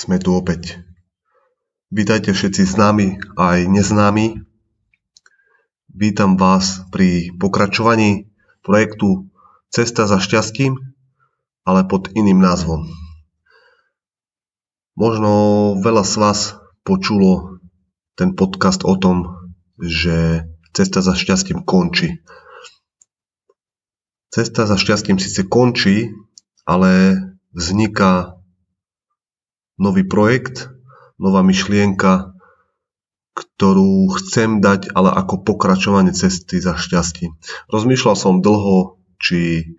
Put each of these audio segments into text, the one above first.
Sme tu opäť. Vítajte všetci známi aj neznámi. Vítam vás pri pokračovaní projektu Cesta za šťastím, ale pod iným názvom. Možno veľa z vás počulo ten podcast o tom, že Cesta za šťastím končí. Cesta za šťastím síce končí, ale vzniká nový projekt, nová myšlienka, ktorú chcem dať ale ako pokračovanie cesty za šťastím. Rozmýšľal som dlho, či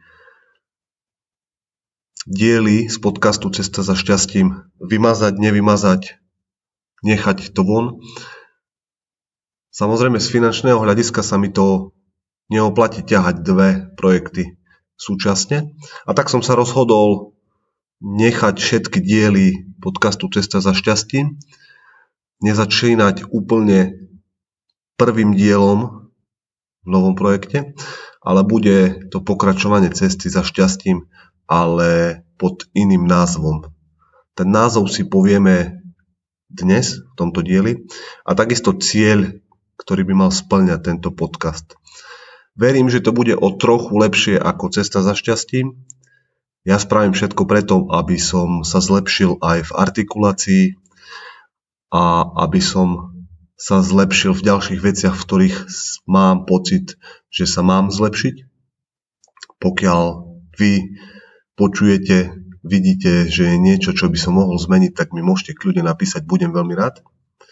diely z podcastu Cesta za šťastím vymazať, nevymazať, nechať to von. Samozrejme z finančného hľadiska sa mi to neoplatí ťahať dve projekty súčasne. A tak som sa rozhodol nechať všetky diely podcastu Cesta za šťastím, nezačínať úplne prvým dielom v novom projekte, ale bude to pokračovanie Cesty za šťastím, ale pod iným názvom. Ten názov si povieme dnes v tomto dieli a takisto cieľ, ktorý by mal spĺňať tento podcast. Verím, že to bude o trochu lepšie ako Cesta za šťastím. Ja spravím všetko preto, aby som sa zlepšil aj v artikulácii a aby som sa zlepšil v ďalších veciach, v ktorých mám pocit, že sa mám zlepšiť. Pokiaľ vy počujete, vidíte, že je niečo, čo by som mohol zmeniť, tak mi môžete kľudne napísať, budem veľmi rád.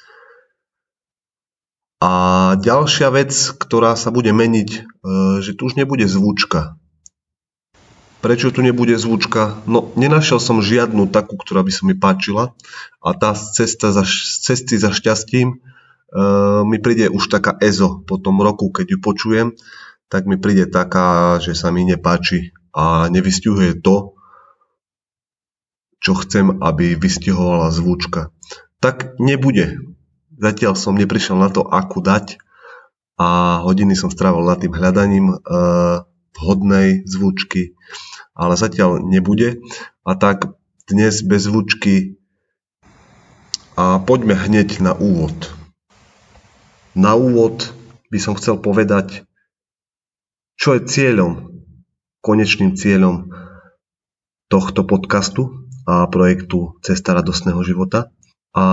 A ďalšia vec, ktorá sa bude meniť, že tu už nebude zvučka. Prečo tu nebude zvučka? No, nenašiel som žiadnu takú, ktorá by sa mi páčila. A tá cesty za šťastím mi príde už taká EZO. Po tom roku, keď ju počujem, tak mi príde taká, že sa mi nepáči a nevystihuje to, čo chcem, aby vystihovala zvučka. Tak nebude. Zatiaľ som neprišiel na to, akú dať a hodiny som strávil nad tým hľadaním vhodnej zvučky, ale zatiaľ nebude. A tak dnes bez zvučky a poďme hneď na úvod. Na úvod by som chcel povedať, čo je konečným cieľom tohto podcastu a projektu Cesta radostného života. A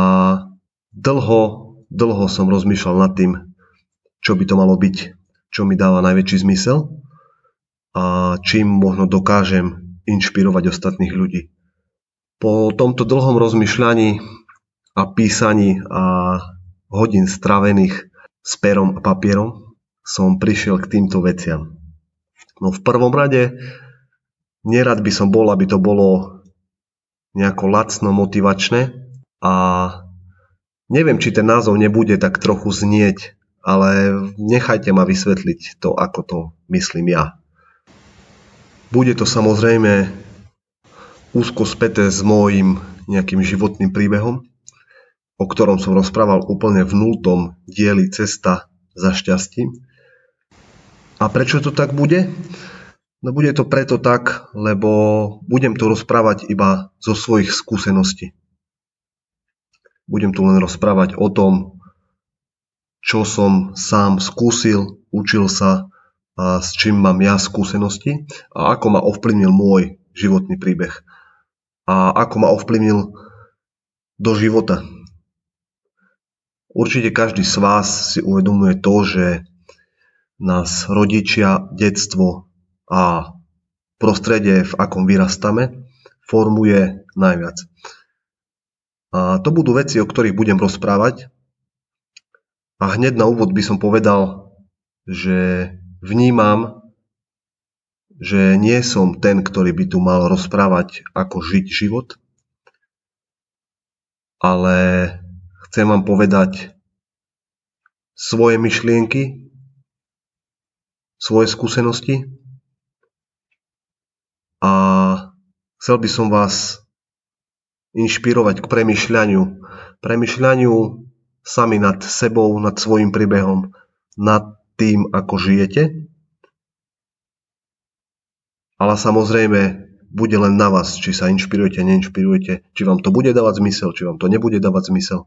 dlho som rozmýšľal nad tým, čo by to malo byť, čo mi dáva najväčší zmysel a čím možno dokážem inšpirovať ostatných ľudí. Po tomto dlhom rozmýšľaní a písaní a hodín strávených s perom a papierom som prišiel k týmto veciam. No v prvom rade nerad by som bol, aby to bolo nejako lacno motivačné a neviem, či ten názov nebude tak trochu znieť, ale nechajte ma vysvetliť to, ako to myslím ja. Bude to samozrejme úzko späté s môjim nejakým životným príbehom, o ktorom som rozprával úplne v 0. dieli Cesta za šťastím. A prečo to tak bude? No bude to preto tak, lebo budem tu rozprávať iba zo svojich skúseností. Budem tu len rozprávať o tom, čo som sám skúsil, učil sa a s čím mám ja skúsenosti a ako ma ovplyvnil môj životný príbeh a ako ma ovplyvnil do života. Určite každý z vás si uvedomuje to, že nás rodičia, detstvo a prostredie, v akom vyrastáme, formuje najviac. A to budú veci, o ktorých budem rozprávať. A hneď na úvod by som povedal, že vnímam, že nie som ten, ktorý by tu mal rozprávať, ako žiť život, ale chcem vám povedať svoje myšlienky, svoje skúsenosti a chcel by som vás inšpirovať k premýšľaniu sami nad sebou, nad svojím príbehom, nad tým, ako žijete. Ale samozrejme bude len na vás, či sa inšpirujete, neinšpirujete, či vám to bude dávať zmysel, či vám to nebude dávať zmysel.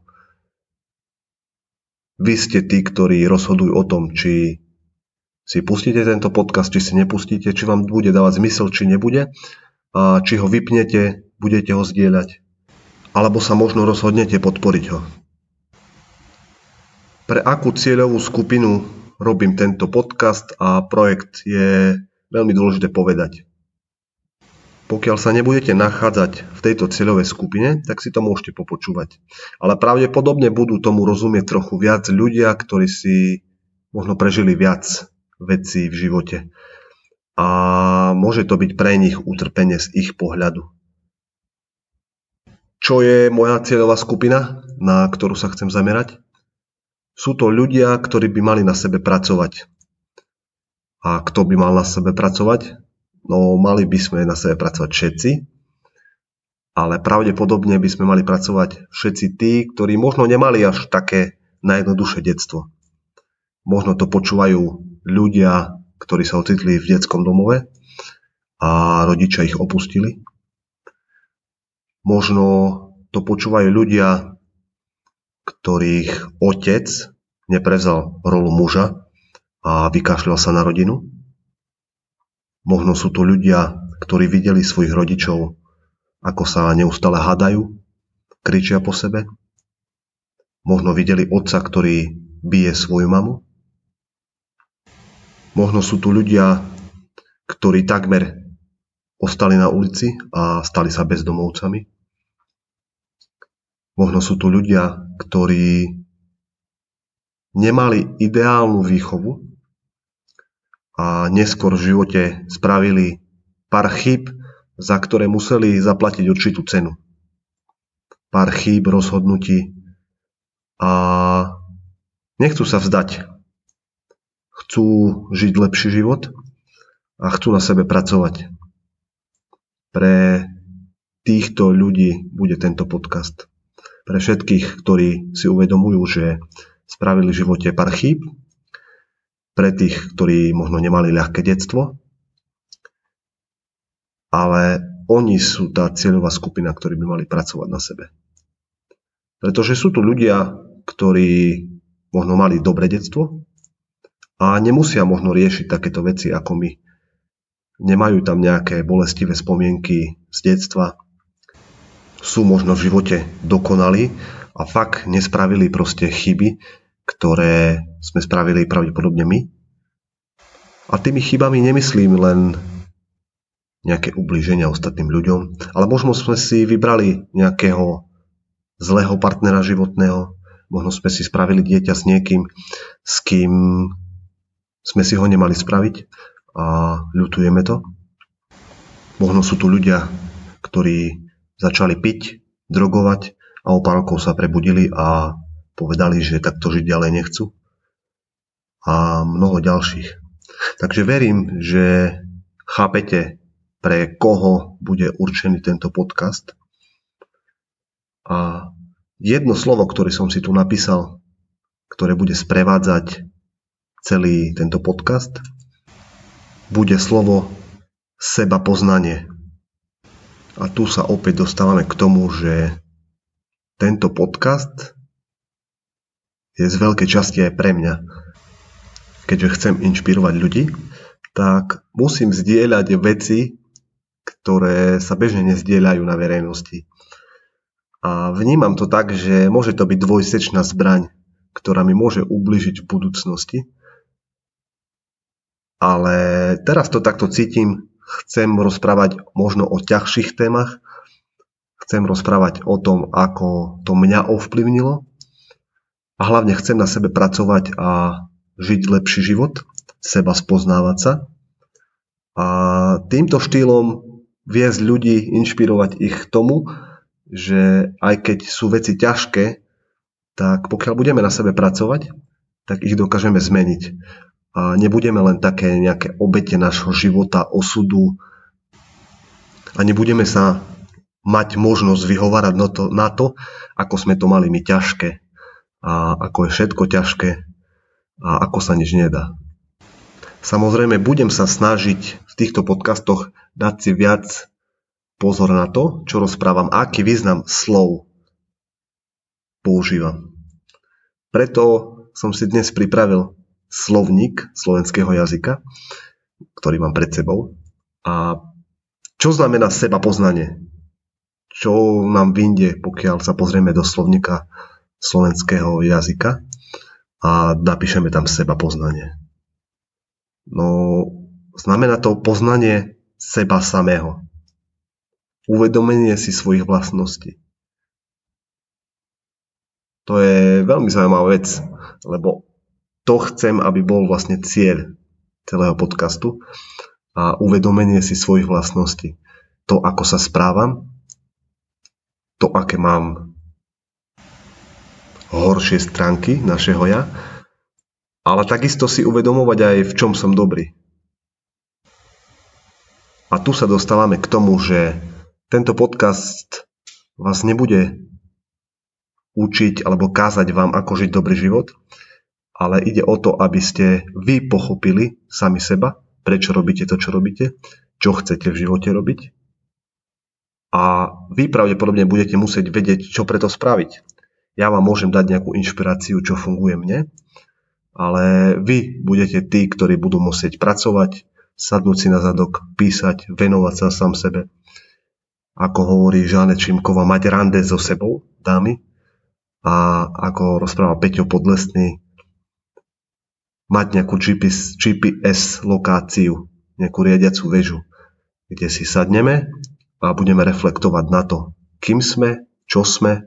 Vy ste tí, ktorí rozhodujú o tom, či si pustíte tento podcast, či si nepustíte, či vám bude dávať zmysel, či nebude, a či ho vypnete, budete ho zdieľať, alebo sa možno rozhodnete podporiť ho. Pre akú cieľovú skupinu robím tento podcast a projekt, je veľmi dôležité povedať. Pokiaľ sa nebudete nachádzať v tejto cieľovej skupine, tak si to môžete popočúvať. Ale pravdepodobne budú tomu rozumieť trochu viac ľudia, ktorí si možno prežili viac vecí v živote. A môže to byť pre nich utrpenie z ich pohľadu. Čo je moja cieľová skupina, na ktorú sa chcem zamerať? Sú to ľudia, ktorí by mali na sebe pracovať. A kto by mal na sebe pracovať? No, mali by sme na sebe pracovať všetci, ale pravdepodobne by sme mali pracovať všetci tí, ktorí možno nemali až také najjednoduchšie detstvo. Možno to počúvajú ľudia, ktorí sa ocitli v detskom domove a rodičia ich opustili. Možno to počúvajú ľudia, ktorých otec neprevzal rolu muža a vykašľal sa na rodinu. Možno sú to ľudia, ktorí videli svojich rodičov, ako sa neustále hádajú, kričia po sebe. Možno videli otca, ktorý bije svoju mamu. Možno sú tu ľudia, ktorí takmer ostali na ulici a stali sa bezdomovcami. Možno sú tu ľudia, ktorí nemali ideálnu výchovu a neskôr v živote spravili pár chýb, za ktoré museli zaplatiť určitú cenu. Pár chýb, rozhodnutí a nechcú sa vzdať. Chcú žiť lepší život a chcú na sebe pracovať. Pre týchto ľudí bude tento podcast. Pre všetkých, ktorí si uvedomujú, že spravili v živote pár chýb, pre tých, ktorí možno nemali ľahké detstvo, ale oni sú tá cieľová skupina, ktorí by mali pracovať na sebe. Pretože sú tu ľudia, ktorí možno mali dobré detstvo a nemusia možno riešiť takéto veci ako my. Nemajú tam nejaké bolestivé spomienky z detstva, sú možno v živote dokonalí a fakt nespravili proste chyby, ktoré sme spravili pravdepodobne my. A tými chybami nemyslím len nejaké ublíženia ostatným ľuďom, ale možno sme si vybrali nejakého zlého partnera životného, možno sme si spravili dieťa s niekým, s kým sme si ho nemali spraviť a ľutujeme to. Možno sú tu ľudia, ktorí začali piť, drogovať a o pár rokov sa prebudili a povedali, že takto žiť ďalej nechcú. A mnoho ďalších. Takže verím, že chápete, pre koho bude určený tento podcast. A jedno slovo, ktoré som si tu napísal, ktoré bude sprevádzať celý tento podcast, bude slovo sebapoznanie. A tu sa opäť dostávame k tomu, že tento podcast je z veľkej časti aj pre mňa. Keďže chcem inšpirovať ľudí, tak musím zdieľať veci, ktoré sa bežne nezdieľajú na verejnosti. A vnímam to tak, že môže to byť dvojsečná zbraň, ktorá mi môže ublížiť v budúcnosti. Ale teraz to takto cítim, chcem rozprávať možno o ťažších témach, chcem rozprávať o tom, ako to mňa ovplyvnilo a hlavne chcem na sebe pracovať a žiť lepší život, seba spoznávať sa a týmto štýlom viesť ľudí, inšpirovať ich k tomu, že aj keď sú veci ťažké, tak pokiaľ budeme na sebe pracovať, tak ich dokážeme zmeniť. A nebudeme len také nejaké obete nášho života, osudu a nebudeme sa mať možnosť vyhovárať na to, ako sme to mali my ťažké a ako je všetko ťažké a ako sa nič nedá. Samozrejme, budem sa snažiť v týchto podcastoch dať si viac pozor na to, čo rozprávam, aký význam slov používam. Preto som si dnes pripravil slovník slovenského jazyka, ktorý mám pred sebou. A čo znamená seba poznanie? Čo nám vyjde, pokiaľ sa pozrieme do slovníka slovenského jazyka a napíšeme tam seba poznanie? No, znamená to poznanie seba samého. Uvedomenie si svojich vlastností. To je veľmi zaujímavá vec, lebo to chcem, aby bol vlastne cieľ celého podcastu a uvedomenie si svojich vlastností. To, ako sa správam, to, aké mám horšie stránky našeho ja, ale takisto si uvedomovať aj, v čom som dobrý. A tu sa dostávame k tomu, že tento podcast vás nebude učiť alebo kázať vám, ako žiť dobrý život, ale ide o to, aby ste vy pochopili sami seba, prečo robíte to, čo robíte, čo chcete v živote robiť. A vy pravdepodobne budete musieť vedieť, čo preto spraviť. Ja vám môžem dať nejakú inšpiráciu, čo funguje mne, ale vy budete tí, ktorí budú musieť pracovať, sadnúť si na zadok, písať, venovať sa sám sebe. Ako hovorí Žáne Čimková, mať rande so sebou, dámy, a ako rozpráva Peťo Podlesný, mať nejakú GPS lokáciu, nejakú riadiacu väžu, kde si sadneme a budeme reflektovať na to, kým sme, čo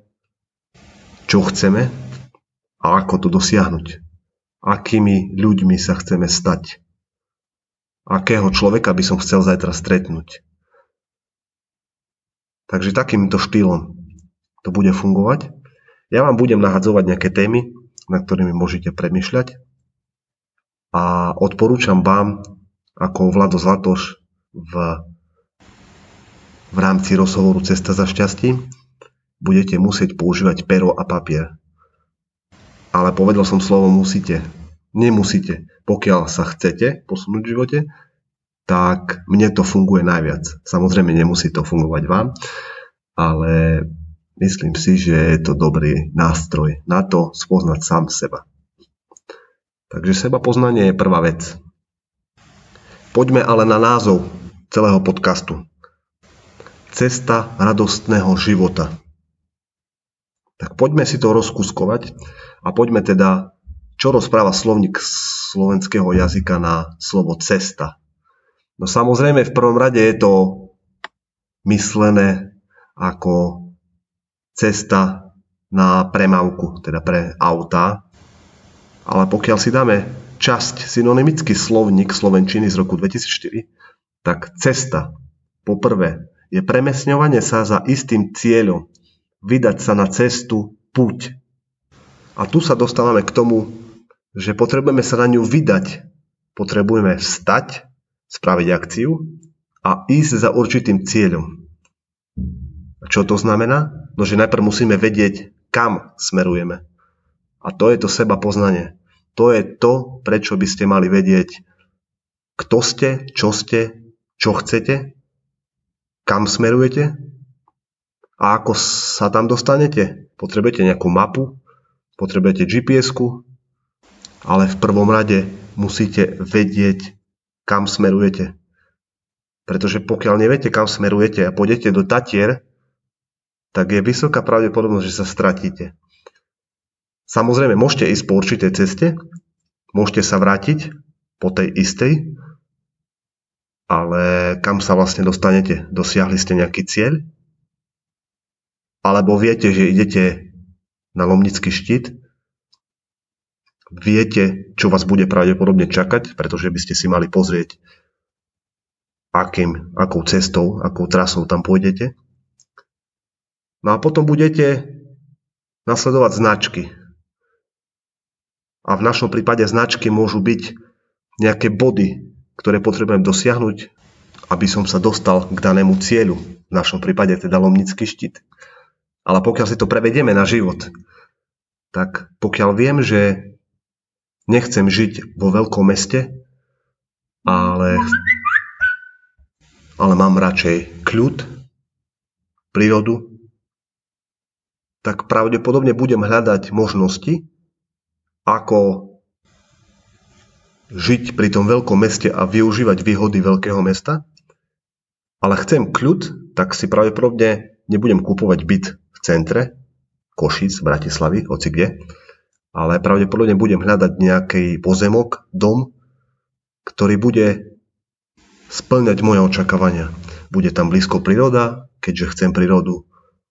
chceme a ako to dosiahnuť. Akými ľuďmi sa chceme stať. Akého človeka by som chcel zajtra stretnúť. Takže takýmto štýlom to bude fungovať. Ja vám budem nahadzovať nejaké témy, na ktorými môžete premýšľať. A odporúčam vám, ako Vlado Zlatoš v rámci rozhovoru Cesta za šťastím, budete musieť používať pero a papier. Ale povedal som slovo musíte. Nemusíte. Pokiaľ sa chcete posunúť v živote, tak mne to funguje najviac. Samozrejme, nemusí to fungovať vám, ale myslím si, že je to dobrý nástroj na to spoznať sám seba. Takže seba poznanie je prvá vec. Poďme ale na názov celého podcastu. Cesta radostného života. Tak poďme si to rozkuskovať a poďme teda, čo rozpráva slovník slovenského jazyka na slovo cesta. No samozrejme, v prvom rade je to myslené ako cesta na premávku, teda pre autá. Ale pokiaľ si dáme synonymický slovník slovenčiny z roku 2004, tak cesta, poprvé, je premiesňovanie sa za istým cieľom, vydať sa na cestu, púť. A tu sa dostávame k tomu, že potrebujeme sa na ňu vydať. Potrebujeme vstať, spraviť akciu a ísť za určitým cieľom. A čo to znamená? No, že najprv musíme vedieť, kam smerujeme. A to je to seba poznanie. To je to, prečo by ste mali vedieť, kto ste, čo chcete, kam smerujete a ako sa tam dostanete. Potrebujete nejakú mapu, potrebujete GPS-ku, ale v prvom rade musíte vedieť, kam smerujete. Pretože pokiaľ neviete, kam smerujete a pôjdete do Tatier, tak je vysoká pravdepodobnosť, že sa stratíte. Samozrejme, môžete ísť po určitej ceste, môžete sa vrátiť po tej istej, ale kam sa vlastne dostanete? Dosiahli ste nejaký cieľ? Alebo viete, že idete na Lomnický štít? Viete, čo vás bude pravdepodobne čakať, pretože by ste si mali pozrieť, akou cestou, akou trasou tam pôjdete. No a potom budete nasledovať značky. A v našom prípade značky môžu byť nejaké body, ktoré potrebujem dosiahnuť, aby som sa dostal k danému cieľu. V našom prípade teda Lomnický štít. Ale pokiaľ si to prevedieme na život, tak pokiaľ viem, že nechcem žiť vo veľkom meste, ale mám radšej kľud, prírodu, tak pravdepodobne budem hľadať možnosti, ako žiť pri tom veľkom meste a využívať výhody veľkého mesta, ale chcem kľud, tak si pravdepodobne nebudem kupovať byt v centre Košíc, Bratislavy, hoci kde, ale pravdepodobne budem hľadať nejaký pozemok, dom, ktorý bude spĺňať moje očakávania. Bude tam blízko príroda, keďže chcem prírodu.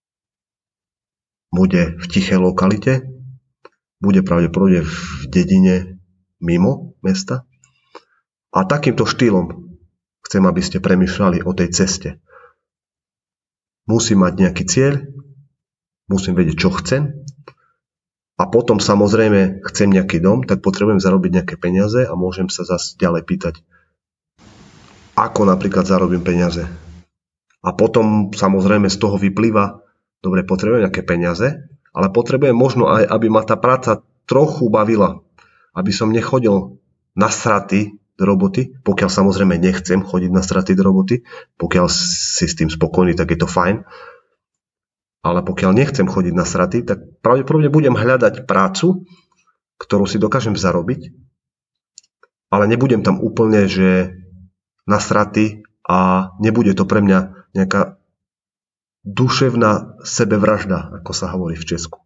Bude v tichej lokalite, bude pravdepodobne v dedine mimo mesta. A takýmto štýlom chcem, aby ste premýšľali o tej ceste. Musím mať nejaký cieľ, musím vedieť, čo chcem. A potom samozrejme chcem nejaký dom, tak potrebujem zarobiť nejaké peniaze a môžem sa zase ďalej pýtať, ako napríklad zarobím peniaze. A potom samozrejme z toho vyplýva, dobre, potrebujem nejaké peniaze, ale potrebujem možno aj, aby ma tá práca trochu bavila. Aby som nechodil nasratý do roboty, pokiaľ samozrejme nechcem chodiť nasratý do roboty, pokiaľ si s tým spokojný, tak je to fajn. Ale pokiaľ nechcem chodiť nasratý, tak pravdepodobne budem hľadať prácu, ktorú si dokážem zarobiť, ale nebudem tam úplne, že nasratý a nebude to pre mňa nejaká duševná sebevražda, ako sa hovorí v Česku.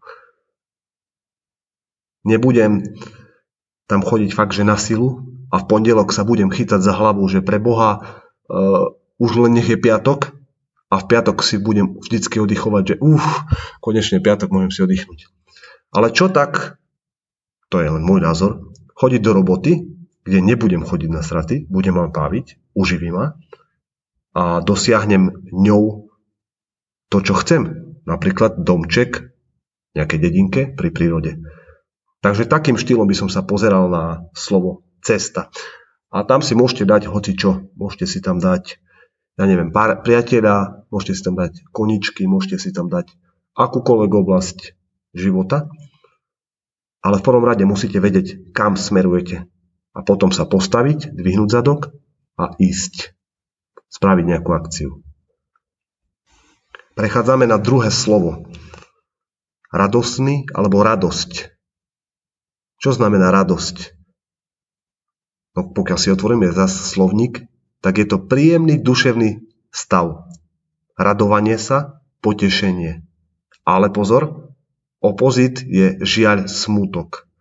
Nebudem tam chodiť fakt, že na silu a v pondelok sa budem chytať za hlavu, že pre Boha už len nech je piatok a v piatok si budem vždycky oddychovať, že konečne piatok, môžem si oddychnúť. Ale čo tak, to je len môj názor, chodiť do roboty, kde nebudem chodiť na straty, budem ma baviť, uživí ma a dosiahnem ňou to, čo chcem. Napríklad domček v nejakej dedinke pri prírode. Takže takým štýlom by som sa pozeral na slovo cesta. A tam si môžete dať hocičo. Môžete si tam dať, pár priateľa, môžete si tam dať koničky, môžete si tam dať akúkoľvek oblasť života. Ale v prvom rade musíte vedieť, kam smerujete. A potom sa postaviť, dvihnúť zadok a ísť. Spraviť nejakú akciu. Prechádzame na druhé slovo. Radosný alebo radosť. Čo znamená radosť? No, pokiaľ si otvoríme zase slovník, tak je to príjemný duševný stav. Radovanie sa, potešenie. Ale pozor, opozit je žiaľ, smútok.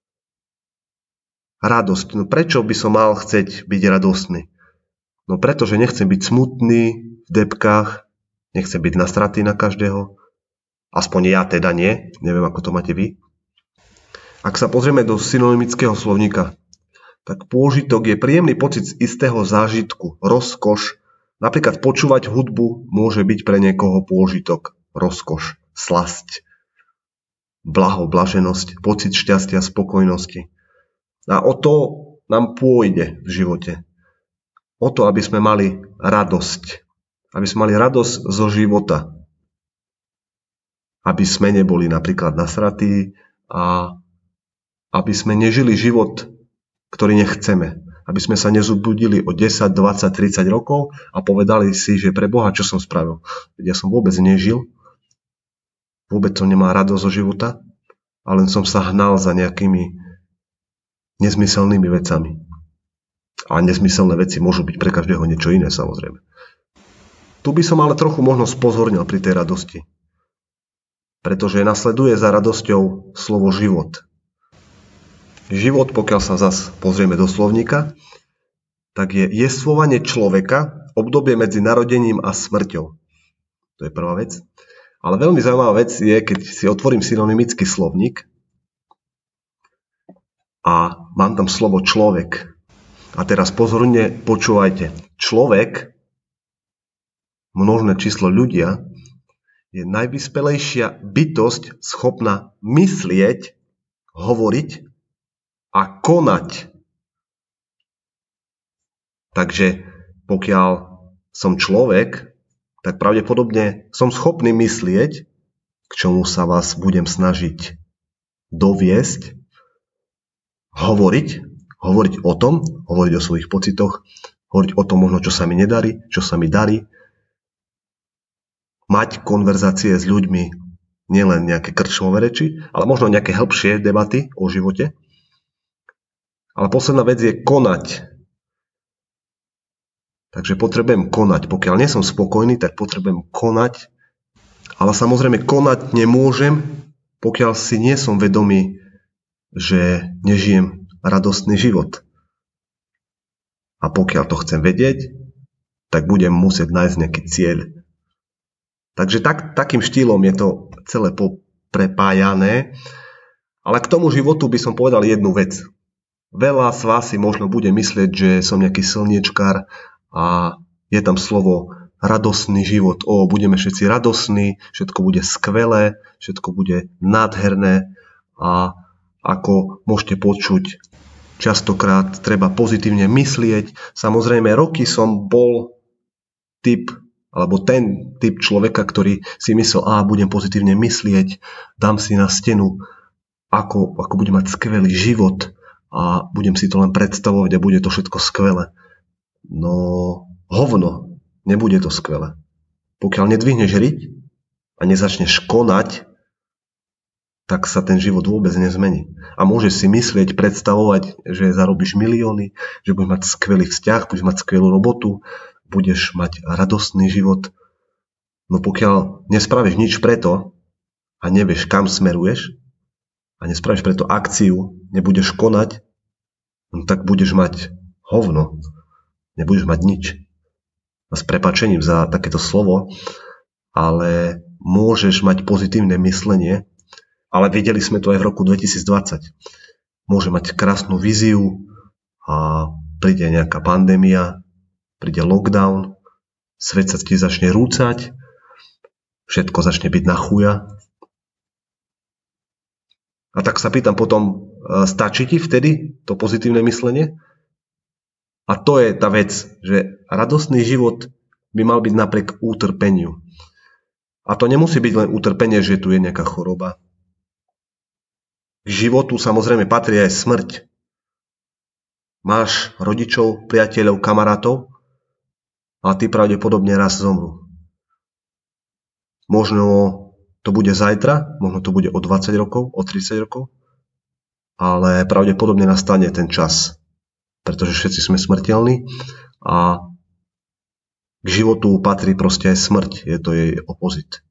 Radosť. No prečo by som mal chcieť byť radostný? No preto, že nechcem byť smutný v debkách, nechcem byť nasratý na každého. Aspoň ja teda nie. Neviem, ako to máte vy. Ak sa pozrieme do synonymického slovníka, tak pôžitok je príjemný pocit z istého zážitku, rozkoš. Napríklad počúvať hudbu môže byť pre niekoho pôžitok, rozkoš, slasť, blaho, blaženosť, pocit šťastia, spokojnosti. A o to nám pôjde v živote. O to, aby sme mali radosť. Aby sme mali radosť zo života. Aby sme neboli napríklad nasratí a aby sme nežili život, ktorý nechceme. Aby sme sa nezobudili o 10, 20, 30 rokov a povedali si, že pre Boha, čo som spravil. Ja som vôbec nežil, vôbec som nemal radosť zo života, ale som sa hnal za nejakými nezmyselnými vecami. A nezmyselné veci môžu byť pre každého niečo iné, samozrejme. Tu by som ale trochu možno spozornil pri tej radosti. Pretože nasleduje za radosťou slovo život. Život, pokiaľ sa zase pozrieme do slovníka, tak je jestvovanie človeka, obdobie medzi narodením a smrťou. To je prvá vec. Ale veľmi zaujímavá vec je, keď si otvorím synonymický slovník a mám tam slovo človek. A teraz pozorne počúvajte. Človek, množné číslo ľudia, je najvyspelejšia bytosť schopná myslieť, hovoriť a konať. Takže pokiaľ som človek, tak pravdepodobne som schopný myslieť, k čomu sa vás budem snažiť doviesť, hovoriť o tom, hovoriť o svojich pocitoch, hovoriť o tom možno, čo sa mi nedarí, čo sa mi darí. mať konverzácie s ľuďmi, nielen nejaké krčmové reči, ale možno nejaké hĺbšie debaty o živote. Ale posledná vec je konať. Takže potrebujem konať. Pokiaľ nie som spokojný, tak potrebujem konať. Ale samozrejme konať nemôžem, pokiaľ si nie som vedomý, že nežijem radostný život. A pokiaľ to chcem vedieť, tak budem musieť nájsť nejaký cieľ. Takže takým štýlom je to celé prepájané. Ale k tomu životu by som povedal jednu vec. Veľa z vás si možno bude myslieť, že som nejaký slniečkar a je tam slovo radostný život. Budeme všetci radosní, všetko bude skvelé, všetko bude nádherné a ako môžete počuť, častokrát treba pozitívne myslieť. Samozrejme, roky som bol ten typ človeka, ktorý si myslel, budem pozitívne myslieť, dám si na stenu, ako budem mať skvelý život a budem si to len predstavovať a bude to všetko skvelé. No, hovno, nebude to skvelé. Pokiaľ nedvihneš riť a nezačneš konať, tak sa ten život vôbec nezmení. A môžeš si myslieť, predstavovať, že zarobíš milióny, že budeš mať skvelý vzťah, budeš mať skvelú robotu, budeš mať radostný život. No pokiaľ nespravíš nič preto a nevieš, kam smeruješ a nespravíš preto akciu, nebudeš konať, no tak budeš mať hovno. Nebudeš mať nič. A s prepáčením za takéto slovo, ale môžeš mať pozitívne myslenie, ale videli sme to aj v roku 2020. Môže mať krásnu víziu a príde nejaká pandémia, príde lockdown, svet sa ti začne rúcať, všetko začne byť na chuja. A tak sa pýtam potom, stačí ti vtedy to pozitívne myslenie? A to je tá vec, že radostný život by mal byť napriek utrpeniu. A to nemusí byť len utrpenie, že tu je nejaká choroba. K životu samozrejme patrí aj smrť. Máš rodičov, priateľov, kamarátov a tí pravdepodobne raz zomrú. Možno to bude zajtra, možno to bude o 20 rokov, o 30 rokov, ale pravdepodobne nastane ten čas, pretože všetci sme smrteľní a k životu patrí proste aj smrť, je to jej opozit.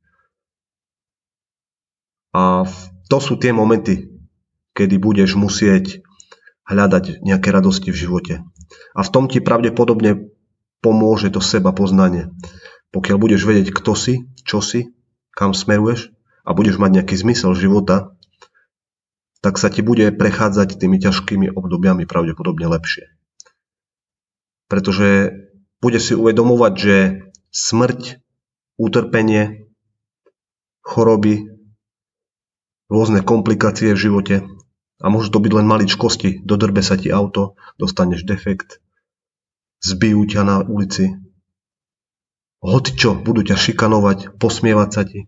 A to sú tie momenty, kedy budeš musieť hľadať nejaké radosti v živote. A v tom ti pravdepodobne pomôže to seba poznanie. Pokiaľ budeš vedieť, kto si, čo si, kam smeruješ a budeš mať nejaký zmysel života, tak sa ti bude prechádzať tými ťažkými obdobiami pravdepodobne lepšie. Pretože budeš si uvedomovať, že smrť, utrpenie, choroby, rôzne komplikácie v živote a môžu to byť len maličkosti. Dodrbe sa ti auto, dostaneš defekt, zbijú ťa na ulici, hocičo, budú ťa šikanovať, posmievať sa ti.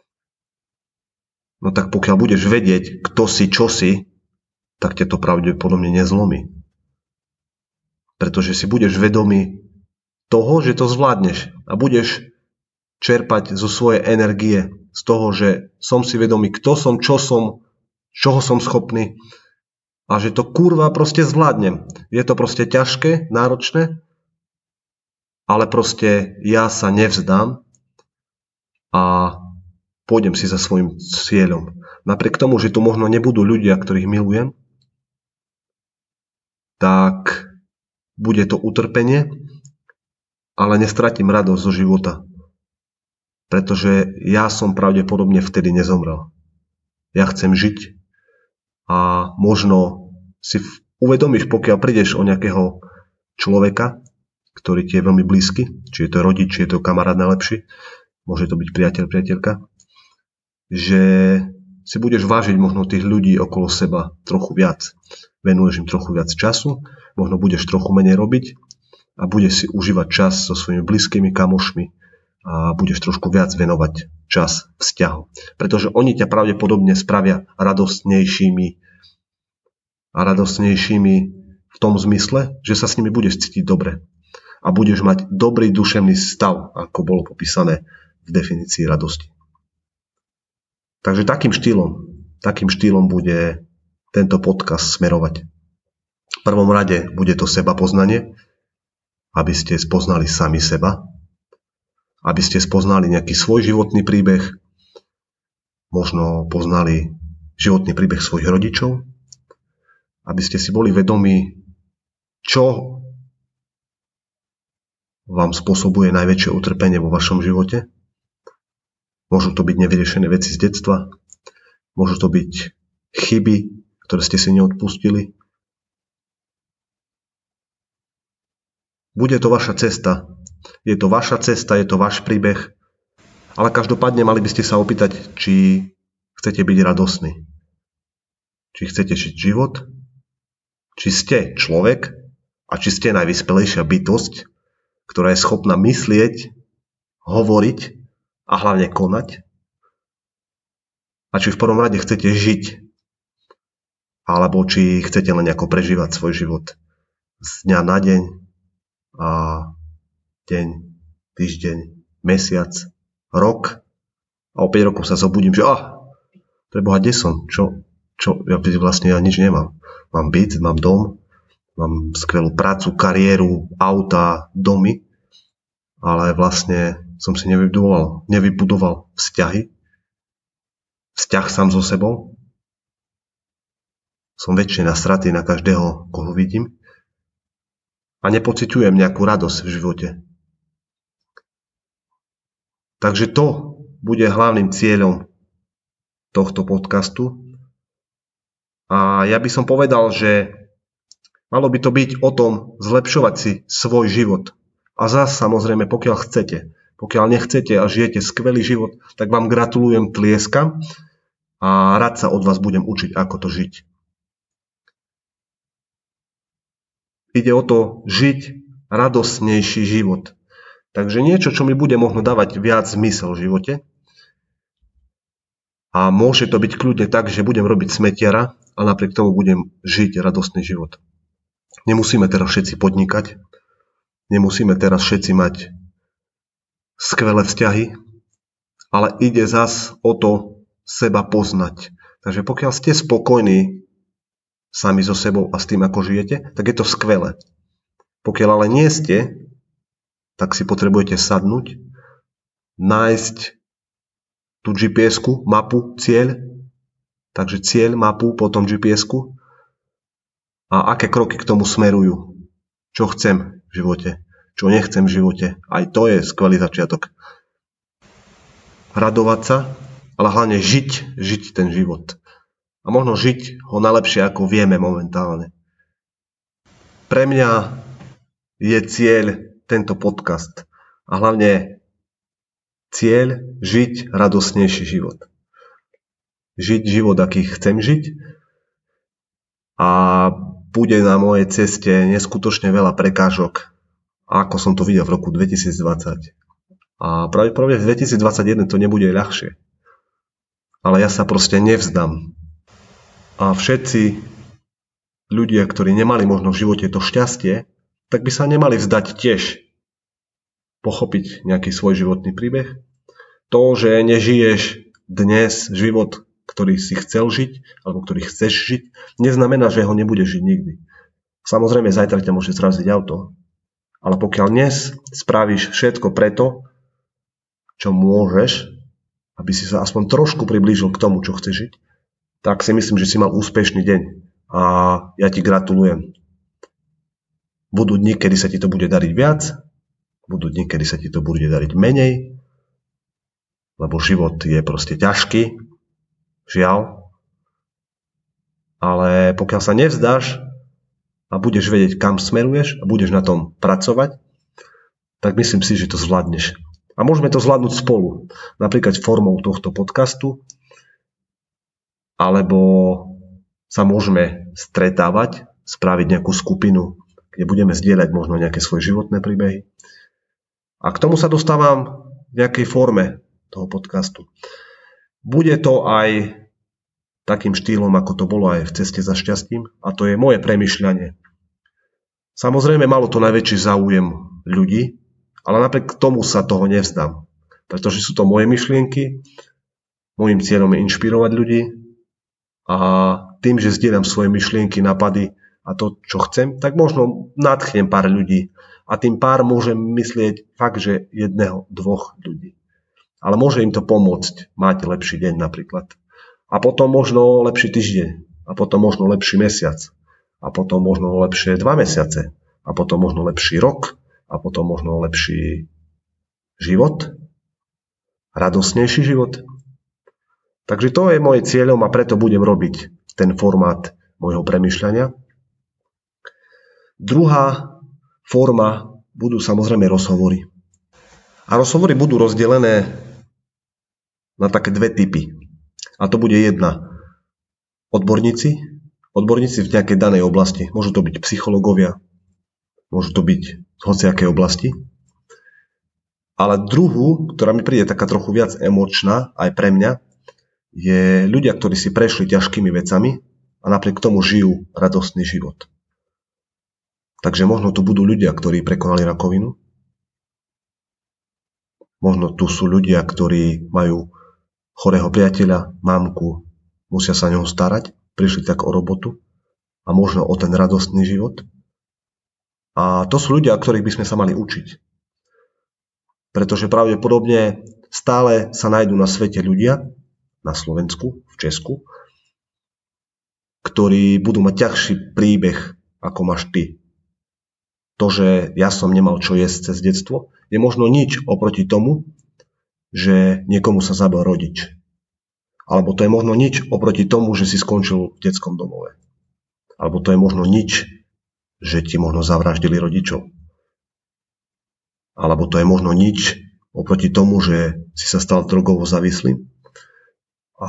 No tak pokiaľ budeš vedieť, kto si, čo si, tak ťa to pravdepodobne nezlomí. Pretože si budeš vedomý toho, že to zvládneš a budeš čerpať zo svojej energie, z toho, že som si vedomý, kto som, čoho som schopný a že to kurva proste zvládnem. Je to proste ťažké, náročné, ale proste ja sa nevzdám a pôjdem si za svojím cieľom. Napriek tomu, že tu možno nebudú ľudia, ktorých milujem, tak bude to utrpenie, ale nestratím radosť zo života. Pretože ja som pravdepodobne vtedy nezomrel. Ja chcem žiť a možno si uvedomíš, pokiaľ prídeš o nejakého človeka, ktorý ti je veľmi blízky, či je to rodič, či je to kamarát najlepší, môže to byť priateľ, priateľka, že si budeš vážiť možno tých ľudí okolo seba trochu viac. Venuješ im trochu viac času, možno budeš trochu menej robiť a budeš si užívať čas so svojimi blízkymi kamošmi a budeš trošku viac venovať čas vzťahom. Pretože oni ťa pravdepodobne spravia radostnejšími v tom zmysle, že sa s nimi budeš cítiť dobre. A budeš mať dobrý duševný stav, ako bolo popísané v definícii radosti. Takže takým štýlom bude tento podcast smerovať. V prvom rade bude to sebapoznanie, aby ste spoznali sami seba, aby ste spoznali nejaký svoj životný príbeh, možno poznali životný príbeh svojich rodičov, aby ste si boli vedomí, čo vám spôsobuje najväčšie utrpenie vo vašom živote. Môžu to byť nevyriešené veci z detstva, môžu to byť chyby, ktoré ste si neodpustili. Bude to vaša cesta. Je to vaša cesta, je to váš príbeh, ale každopádne mali by ste sa opýtať, či chcete byť radosní. Či chcete žiť život, či ste človek a či ste najvyspelejšia bytosť, ktorá je schopná myslieť, hovoriť a hlavne konať. A či v prvom rade chcete žiť, alebo či chcete len nejako prežívať svoj život z dňa na deň a deň, týždeň, mesiac, rok a o 5 rokov sa zobudím, že preboha, kde som? Ja nič nemám. Mám byt, mám dom, mám skvelú prácu, kariéru, auta, domy, ale vlastne som si nevybudoval vzťah sám so sebou. Som väčšine nasratý na každého, koho vidím a nepociťujem nejakú radosť v živote. Takže to bude hlavným cieľom tohto podcastu. A ja by som povedal, že malo by to byť o tom zlepšovať si svoj život. A zás samozrejme, pokiaľ chcete. Pokiaľ nechcete a žijete skvelý život, tak vám gratulujem, tlieskam a rád sa od vás budem učiť, ako to žiť. Ide o to žiť radosnejší život. Takže niečo, čo mi bude možno dávať viac zmysel v živote. A môže to byť kľudne tak, že budem robiť smetiara a napriek tomu budem žiť radostný život. Nemusíme teraz všetci podnikať, nemusíme teraz všetci mať skvelé vzťahy, ale ide zas o to seba poznať. Takže pokiaľ ste spokojní sami so sebou a s tým, ako žijete, tak je to skvelé. Pokiaľ ale nie ste, tak si potrebujete sadnúť, nájsť tú GPS-ku, mapu, cieľ, takže cieľ, mapu, potom GPS-ku a aké kroky k tomu smerujú. Čo chcem v živote, čo nechcem v živote. Aj to je skvelý začiatok. Radovať sa, ale hlavne žiť ten život. A možno žiť ho najlepšie, ako vieme momentálne. Pre mňa je cieľ tento podcast a hlavne cieľ žiť radosnejší život. Žiť život, aký chcem žiť a bude na mojej ceste neskutočne veľa prekážok, ako som to videl v roku 2020. A pravdepodobne v 2021 to nebude ľahšie. Ale ja sa proste nevzdám. A všetci ľudia, ktorí nemali možno v živote to šťastie, tak by sa nemali vzdať tiež. Pochopiť nejaký svoj životný príbeh. To, že nežiješ dnes život, ktorý si chcel žiť, alebo ktorý chceš žiť, neznamená, že ho nebudeš žiť nikdy. Samozrejme, zajtra ťa môže zraziť auto. Ale pokiaľ dnes spravíš všetko preto, čo môžeš, aby si sa aspoň trošku priblížil k tomu, čo chceš žiť, tak si myslím, že si mal úspešný deň. A ja ti gratulujem. Budú dni, kedy sa ti to bude dariť viac, budú dni, kedy sa ti to bude dariť menej, lebo život je proste ťažký, žiaľ. Ale pokiaľ sa nevzdáš a budeš vedieť, kam smeruješ a budeš na tom pracovať, tak myslím si, že to zvládneš. A môžeme to zvládnuť spolu, napríklad formou tohto podcastu, alebo sa môžeme stretávať, spraviť nejakú skupinu, kde budeme zdieľať možno nejaké svoje životné príbehy. A k tomu sa dostávam v nejakej forme toho podcastu. Bude to aj takým štýlom, ako to bolo aj v Ceste za šťastím, a to je moje premýšľanie. Samozrejme, malo to najväčší záujem ľudí, ale napriek tomu sa toho nevzdám. pretože sú to moje myšlienky, môjim cieľom je inšpirovať ľudí a tým, že zdieľam svoje myšlienky, nápady a to, čo chcem, tak možno nadchnem pár ľudí a tým pár môžem myslieť fakt, že 1-2 ľudí. Ale môže im to pomôcť mať lepší deň napríklad. A potom možno lepší týždeň. A potom možno lepší mesiac. A potom možno lepšie 2 mesiace. A potom možno lepší rok. A potom možno lepší život. Radosnejší život. Takže to je môj cieľom a preto budem robiť ten formát môjho premýšľania. Druhá forma budú samozrejme rozhovory. A rozhovory budú rozdelené na také 2 typy. A to bude jedna. Odborníci v nejakej danej oblasti. Môžu to byť psychológovia, môžu to byť z hociakej oblasti. Ale druhú, ktorá mi príde taká trochu viac emočná, aj pre mňa, je ľudia, ktorí si prešli ťažkými vecami a napriek tomu žijú radostný život. Takže možno tu budú ľudia, ktorí prekonali rakovinu. Možno tu sú ľudia, ktorí majú chorého priateľa, mamku, musia sa o neho starať, prišli tak o robotu a možno o ten radostný život. A to sú ľudia, ktorých by sme sa mali učiť. Pretože pravdepodobne stále sa nájdú na svete ľudia, na Slovensku, v Česku, ktorí budú mať ťažší príbeh, ako máš ty. To, že ja som nemal čo jesť cez detstvo, je možno nič oproti tomu, že niekomu sa zabil rodič. Alebo to je možno nič oproti tomu, že si skončil v detskom domove. Alebo to je možno nič, že ti možno zavraždili rodičov. Alebo to je možno nič oproti tomu, že si sa stal drogovo závislým a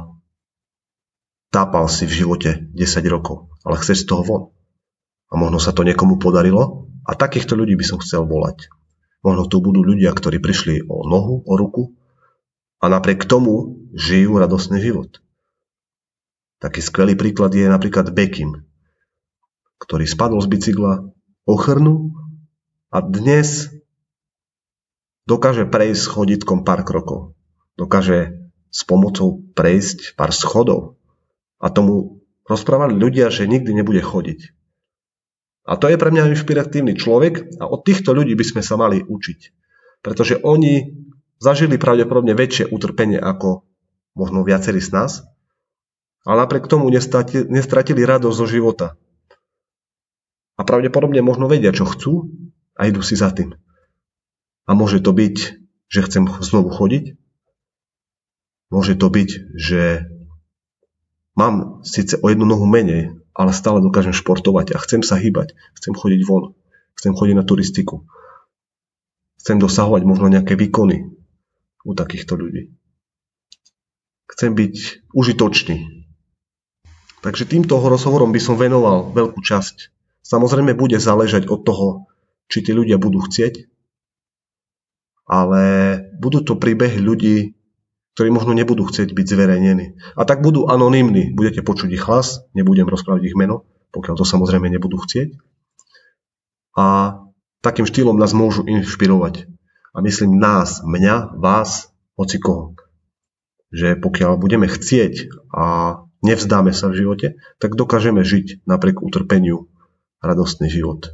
tápal si v živote 10 rokov, ale chceš z toho von. A možno sa to niekomu podarilo a takýchto ľudí by som chcel volať. Možno tu budú ľudia, ktorí prišli o nohu, o ruku a napriek tomu žijú radostný život. Taký skvelý príklad je napríklad Bekim, ktorý spadol z bicykla, ochrnul a dnes dokáže prejsť s chodítkom pár krokov. Dokáže s pomocou prejsť pár schodov. A tomu rozprávali ľudia, že nikdy nebude chodiť. A to je pre mňa inšpiratívny človek a od týchto ľudí by sme sa mali učiť. Pretože oni zažili pravdepodobne väčšie utrpenie ako možno viacerí z nás, ale napriek tomu nestratili radosť zo života. A pravdepodobne možno vedia, čo chcú a idú si za tým. A môže to byť, že chcem znovu chodiť. Môže to byť, že mám síce o 1 nohu menej, ale stále dokážem športovať a chcem sa hýbať, chcem chodiť von, chcem chodiť na turistiku. Chcem dosahovať možno nejaké výkony u takýchto ľudí. Chcem byť užitočný. Takže týmto rozhovorom by som venoval veľkú časť. Samozrejme bude záležať od toho, či tí ľudia budú chcieť, ale budú to príbehy ľudí, ktorí možno nebudú chcieť byť zverejnení. A tak budú anonymní. Budete počuť ich hlas, nebudem rozprávať ich meno, pokiaľ to samozrejme nebudú chcieť. A takým štýlom nás môžu inšpirovať. A myslím nás, mňa, vás, hocikoho. Že pokiaľ budeme chcieť a nevzdáme sa v živote, tak dokážeme žiť napriek utrpeniu radostný život.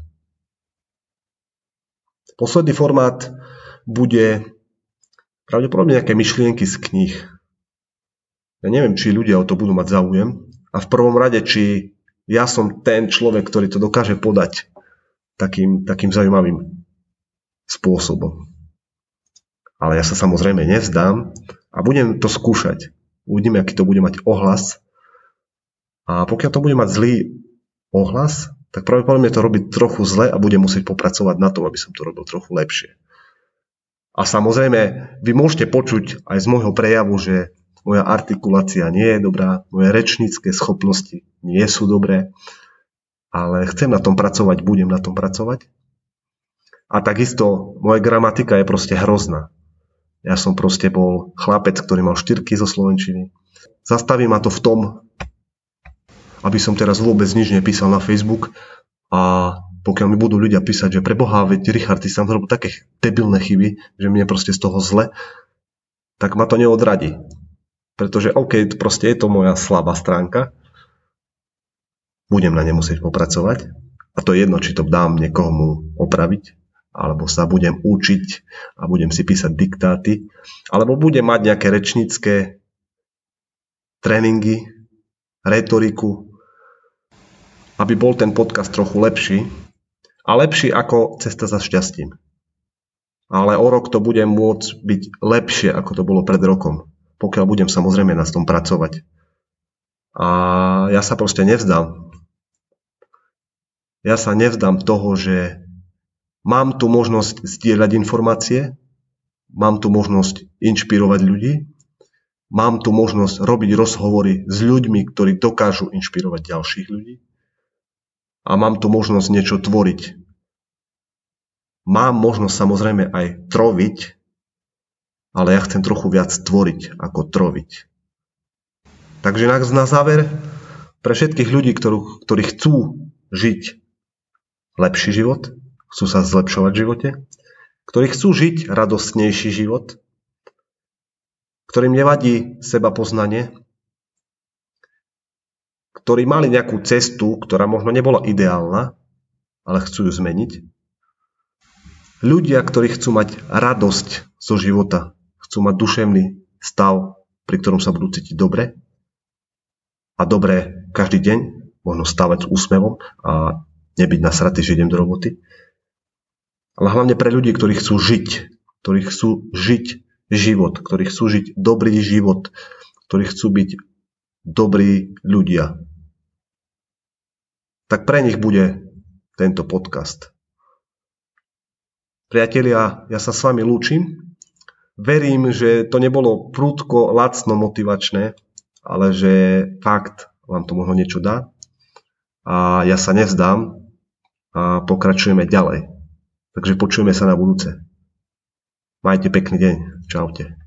Posledný formát bude pravdepodobne nejaké myšlienky z kníh. Ja neviem, či ľudia o to budú mať záujem. A v prvom rade, či ja som ten človek, ktorý to dokáže podať takým zaujímavým spôsobom. Ale ja sa samozrejme nevzdám a budem to skúšať. Uvidíme, aký to bude mať ohlas. A pokiaľ to bude mať zlý ohlas, tak pravdepodobne to robí trochu zle a budem musieť popracovať na tom, aby som to robil trochu lepšie. A samozrejme, vy môžete počuť aj z môjho prejavu, že moja artikulácia nie je dobrá, moje rečnícke schopnosti nie sú dobré, ale chcem na tom pracovať, budem na tom pracovať. A takisto moja gramatika je proste hrozná. Ja som proste bol chlapec, ktorý mal 4 zo slovenčiny. Zastaví ma to v tom, aby som teraz vôbec nič nepísal na Facebook a pokiaľ mi budú ľudia písať, že pre Boha, veď Richard, ty sám zrobil také debilné chyby, že mne proste z toho zle, tak ma to neodradí. Pretože OK, proste je to moja slabá stránka, budem na ne musieť popracovať a to je jedno, či to dám niekomu opraviť, alebo sa budem učiť a budem si písať diktáty, alebo budem mať nejaké rečnícke tréningy, retoriku, aby bol ten podcast trochu lepší a lepší ako Cesta za šťastím. Ale o rok to bude môcť byť lepšie, ako to bolo pred rokom, pokiaľ budem samozrejme na tom pracovať. A ja sa proste nevzdám. Ja sa nevzdám toho, že mám tu možnosť zdieľať informácie, mám tu možnosť inšpirovať ľudí, mám tu možnosť robiť rozhovory s ľuďmi, ktorí dokážu inšpirovať ďalších ľudí a mám tu možnosť niečo tvoriť. Mám možnosť samozrejme aj troviť, ale ja chcem trochu viac tvoriť ako troviť. Takže na záver, pre všetkých ľudí, ktorí chcú žiť lepší život, chcú sa zlepšovať v živote, ktorí chcú žiť radostnejší život, ktorým nevadí seba poznanie, ktorí mali nejakú cestu, ktorá možno nebola ideálna, ale chcú ju zmeniť. Ľudia, ktorí chcú mať radosť zo života, chcú mať duševný stav, pri ktorom sa budú cítiť dobre a dobre každý deň, možno stávať s úsmevom a nebyť nasratý, že idem do roboty. Ale hlavne pre ľudí, ktorí chcú žiť život, ktorí chcú žiť dobrý život, ktorí chcú byť dobrí ľudia. Tak pre nich bude tento podcast. Priatelia, ja sa s vami lúčim. Verím, že to nebolo prudko, lacno motivačné, ale že fakt vám to možno niečo dá. A ja sa nevzdám a pokračujeme ďalej. Takže počujeme sa na budúce. Majte pekný deň. Čaute.